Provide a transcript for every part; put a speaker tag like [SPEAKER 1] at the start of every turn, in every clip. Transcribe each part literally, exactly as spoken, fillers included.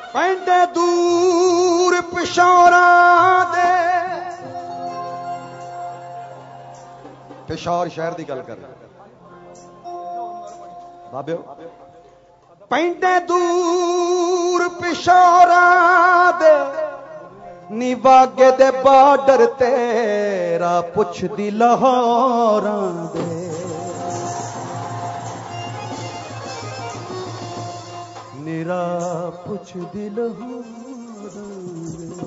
[SPEAKER 1] ਪੈਂਦੇ ਦੂਰ ਪਿਸ਼ੌਰਾਂ ਦੇ ਪਿਸ਼ੌਰ ਸ਼ਹਿਰ ਦੀ ਗੱਲ ਕਰ ਬਾਬਿਓ ਪੈਂਦੇ ਦੂਰ ਪਿਸ਼ੌਰਾਂ ਦੇ ਨੀ ਵਾਗੇ ਦੇ ਬਾਰਡਰ ਤੇਰਾ ਪੁੱਛਦੀ ਲਾਹੌਰਾਂ ਦੇ ਨੀਰਾ ਪੁੱਛਦੀ ਲਾਹੌਰਾਂ ਦੇ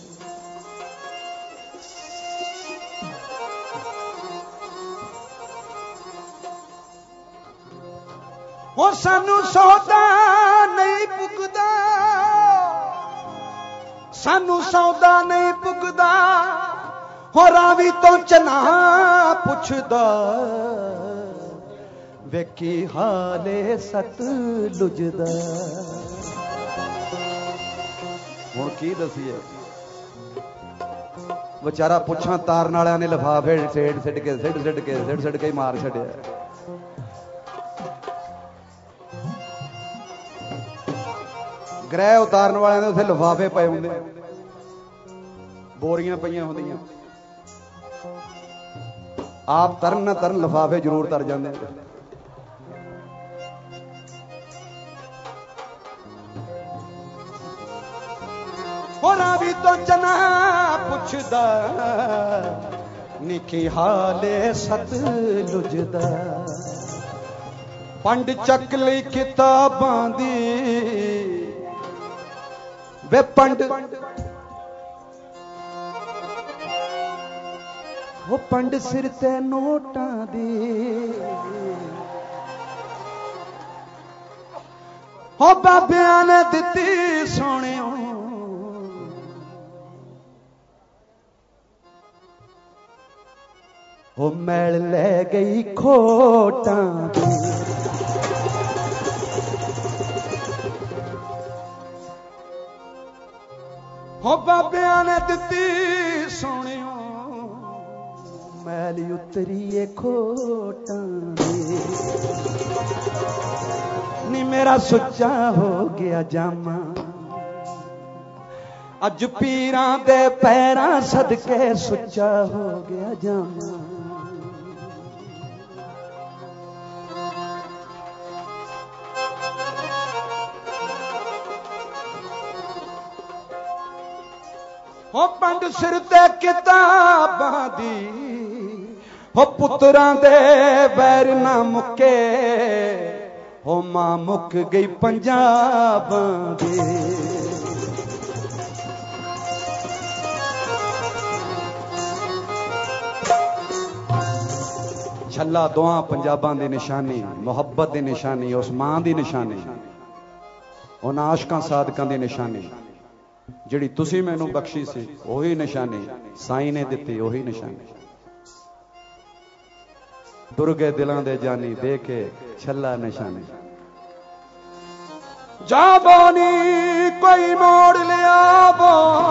[SPEAKER 1] ਉਹ ਸਾਨੂੰ ਸੌਦਾ ਨਹੀਂ ਪੁੱਗਦਾ ਸਾਨੂੰ ਸੌਦਾ ਨਹੀਂ ਪੁੱਗਦਾ ਹੋ ਰਾਵੀ ਤੋਂ ਚਨਾ ਪੁੱਛਦਾ ਵੇਖੀ ਹਾਲੇ ਸਤਲੁਜ ਦਾ ਹੁਣ ਕੀ ਦਸੀਏ ਵਿਚਾਰਾ ਪੁੱਛਾਂ ਤਾਰਨ ਵਾਲਿਆਂ ਨੇ ਲਿਫਾਫੇ ਛੇੜ ਛੱਡ ਕੇ ਸਿੱਟ ਸਿੱਟ ਕੇ ਸਿੱਟ ਸਿੱਟ ਕੇ ਮਾਰ ਛੱਡਿਆ ਗ੍ਰਹਿ ਉਤਾਰਨ ਵਾਲਿਆਂ ਦੇ ਉੱਥੇ ਲਿਫਾਫੇ ਪਏ ਹੁੰਦੇ ਬੋਰੀਆਂ ਪਈਆਂ ਹੁੰਦੀਆਂ ਆਪ ਤਰਨ ਨਾ ਤਰਨ ਲਿਫਾਫੇ ਜ਼ਰੂਰ ਤਰ ਜਾਂਦੇ ਹੋਰਾਂ ਵੀ ਤੋਂ ਚਨਾ ਪੁੱਛਦਾ ਨਿੱਕੀ ਹਾਲੇ ਸਤਲੁਜ ਦਾ ਪੰਡ ਚੱਕ ਲਈ ਕਿਤਾਬਾਂ ਦੀ ਵੇ ਪੰਡ ਉਹ ਪੰਡ ਸਿਰ ਤੇ ਨੋਟਾਂ ਦੀ ਹੋ ਬਾਬਿਆਂ ਨੇ ਦਿੱਤੀ ਸੋਹਣਿਓ ਹੋ ਮੈਲ ਲੈ ਗਈ ਖੋਟਾਂ ਦੀ ਹੋ ਬਾਬਿਆਂ ਨੇ ਦਿੱਤੀ ਸੋਹਣਿਓ ਮੈਲ ਉਤਰੀਏ ਖੋਟਾਂ ਦੀ ਨੀ ਮੇਰਾ ਸੁੱਚਾ ਹੋ ਗਿਆ ਜਾਮਾ ਅੱਜ ਪੀਰਾਂ ਦੇ ਪੈਰਾਂ ਸਦਕੇ ਸੁੱਚਾ ਹੋ ਗਿਆ ਜਾਮਾ ਹੋ ਪੰਡ ਸਿਰ ਤੇ ਕਿਤਾਬਾਂ ਦੀ ਹੋ ਪੁੱਤਰਾਂ ਦੇ ਵੈਰ ਨਾ ਮੁੱਕੇ ਹੋ ਮਾਂ ਮੁੱਕ ਗਈ ਪੰਜਾਬਾਂ ਦੀ ਛੱਲਾ ਦੋਹਾਂ ਪੰਜਾਬਾਂ ਦੀ ਨਿਸ਼ਾਨੀ ਮੁਹੱਬਤ ਦੀ ਨਿਸ਼ਾਨੀ ਉਸ ਮਾਂ ਦੀ ਨਿਸ਼ਾਨੀ ਉਹਨਾਂ ਆਸ਼ਕਾਂ ਸਾਧਕਾਂ ਦੀ ਨਿਸ਼ਾਨੀ ਜਿਹੜੀ ਤੁਸੀਂ ਮੈਨੂੰ ਬਖਸ਼ੀ ਸੀ ਉਹੀ ਨਿਸ਼ਾਨੀ ਸਾਈਂ ਨੇ ਦਿੱਤੀ ਉਹੀ ਨਿਸ਼ਾਨੀ ਦੁਰਗੇ ਦਿਲਾਂ ਦੇ ਜਾਨੀ ਦੇ ਕੇ ਛੱਲਾ ਨਿਸ਼ਾਨੀ ਜਾਬੋਨੀ ਕੋਈ ਮੋੜ ਲਿਆਵੋ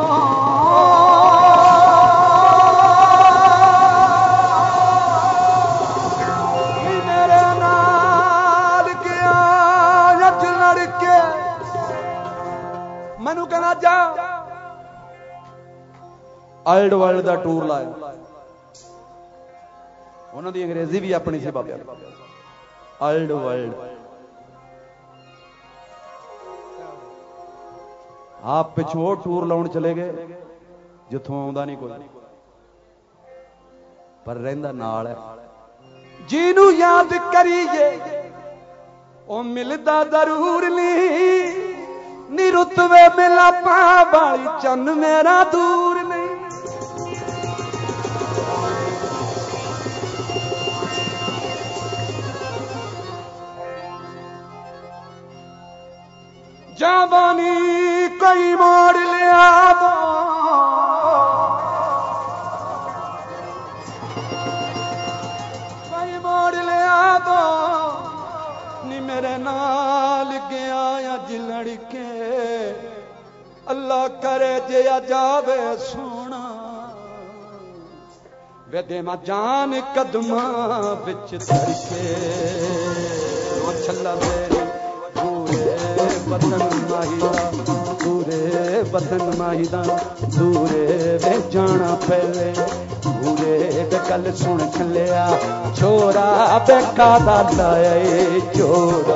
[SPEAKER 1] ਮੇਰੇ ਨਾਲ ਗਿਆ ਅੱਜ ਲੜ ਕੇ ਮੈਨੂੰ ਕਹਿਣਾ ਜਾ ਵਰਲਡ ਵਰਲਡ ਦਾ ਟੂਰ ਲਾਇਆ ਉਹਨਾਂ ਦੀ ਅੰਗਰੇਜ਼ੀ ਵੀ ਆਪਣੀ ਸੀ ਬਾਬਿਆਂ ਦੀ ਵਰਲਡ ਵਰਲਡ ਆਪ ਪਿਛੋਂ ਟੂਰ ਲਾਉਣ ਚਲੇ ਗਏ ਜਿੱਥੋਂ ਆਉਂਦਾ ਨਹੀਂ ਕੋਈ ਪਰ ਰਹਿੰਦਾ ਨਾਲ ਹੈ ਜਿਹਨੂੰ ਯਾਦ ਕਰੀਏ ਉਹ ਮਿਲਦਾ ਜ਼ਰੂਰ ਨਹੀਂ ਨੀ ਰੁਤਬੇ ਮਿਲਾਪਾਂ ਵਾਲੀ ਚੰਨ ਮੇਰਾ ਦੂਰ ਨਹੀਂ जावानी कोई मोड़ लिया कोई मोड़ लिया दो नी मेरे नाल गया अज लड़के अल्लाह करे जे जावे सोना वे दे मा जान कदमा विच धर के छल्ला मेरे वतन माहिरा वतन माही दा दूरे वे जाना पहले दूरे वे गल सुन छलिया छोरा बेका दा लाए चोरा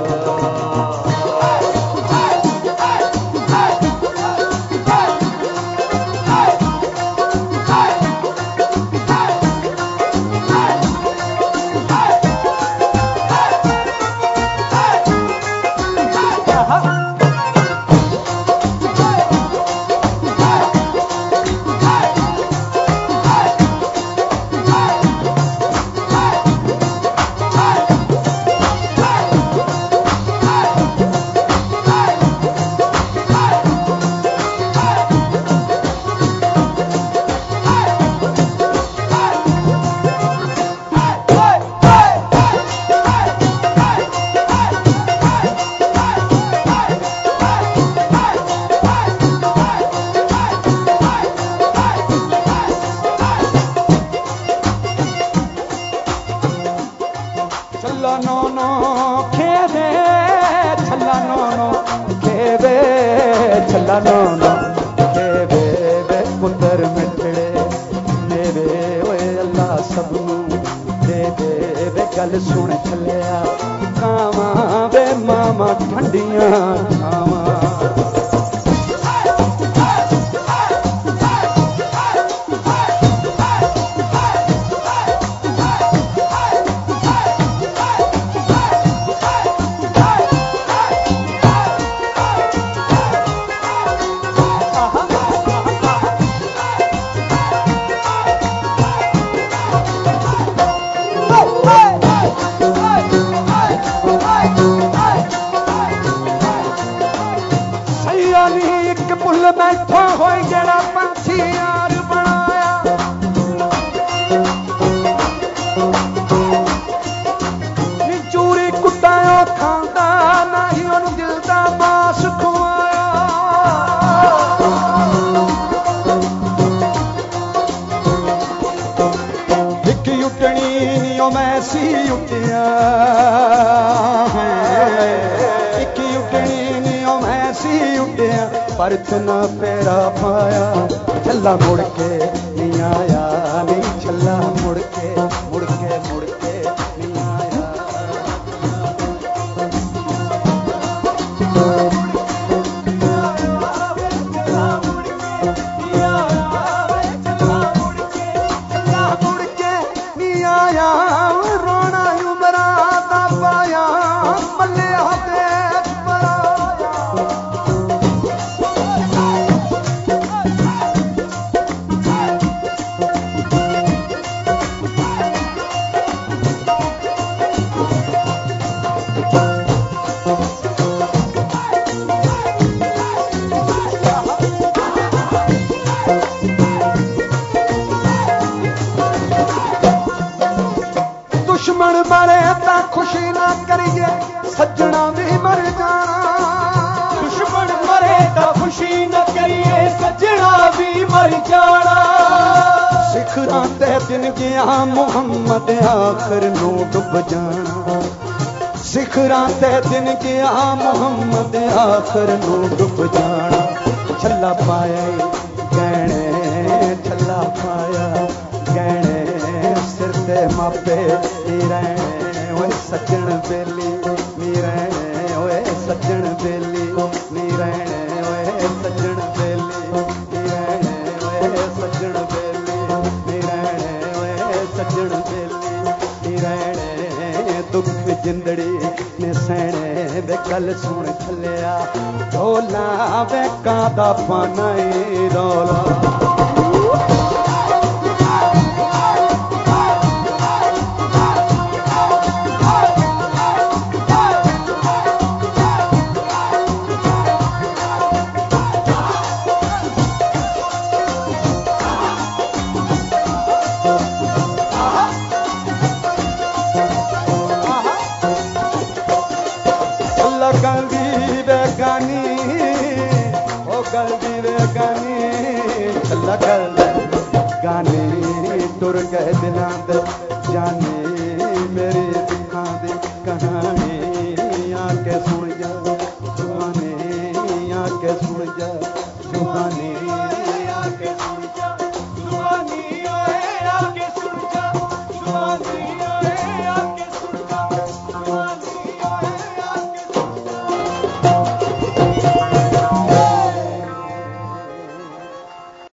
[SPEAKER 2] सुहाने